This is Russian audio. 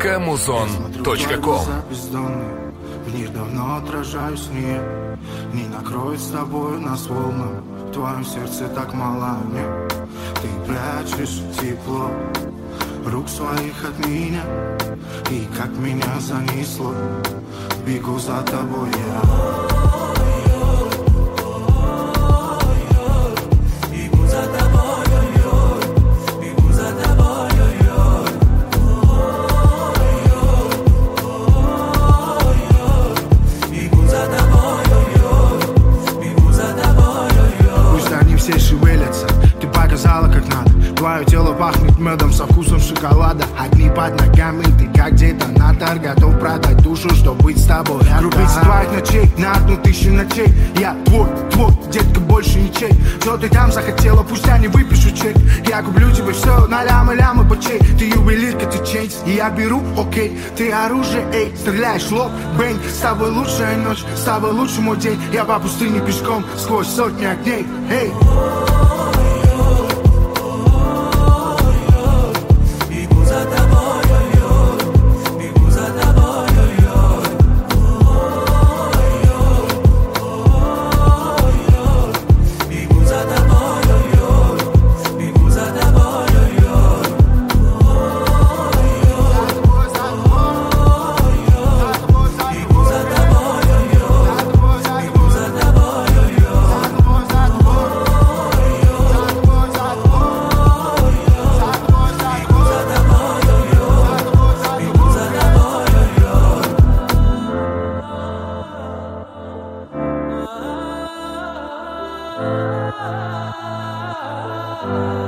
www.muzon.com. В них давно отражаюсь, нет. Не накроет с тобой нас волна. В твоем сердце так мало нет. Ты прячешь тепло рук своих от меня. И как меня занесло, бегу за тобой я. Твое тело пахнет медом со вкусом шоколада. Огни под ногами, ты как детонатор. Готов продать душу, чтобы быть с тобой. Рубить твоих ночей на 1000 ночей. Я твой, детка, больше ничей. Что ты там захотела, пусть я не выпишу чек. Я куплю тебе все на лямы бочей. Ты ювелирка, ты чейз, и я беру, окей. Ты оружие, эй, стреляешь, лоб, бэнг. С тобой лучшая ночь, с тобой лучший мой день. Я по пустыне пешком, сквозь сотни огней, эй. Ah